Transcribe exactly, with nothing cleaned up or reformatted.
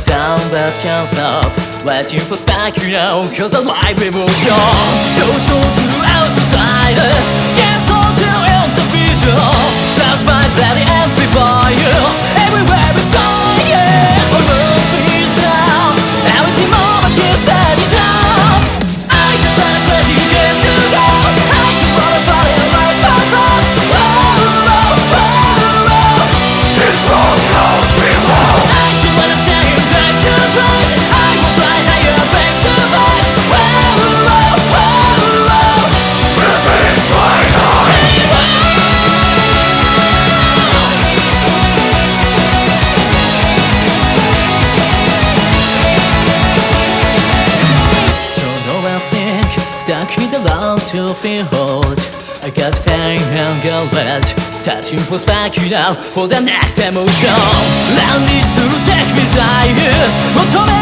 Down but can't stop Waiting for spark now Cause I like emotion 上昇するアウトサイド幻想中 in the vision Touch my body amplify you Everywhere beside you Almost feels now Every moment is ready jump I just wanna crazy get to go I just wanna fall in love for fast Whoa, whoa, whoa, whoa This road goes real I just wanna say you drive to drive I will fly higher and break survive Whoa, whoa, whoa, whoa Flipping flying high Don't know where I think Sucking around to feel hot I got pain and got wet Searching for spark now For the next emotion Land needs to take me inside you 求め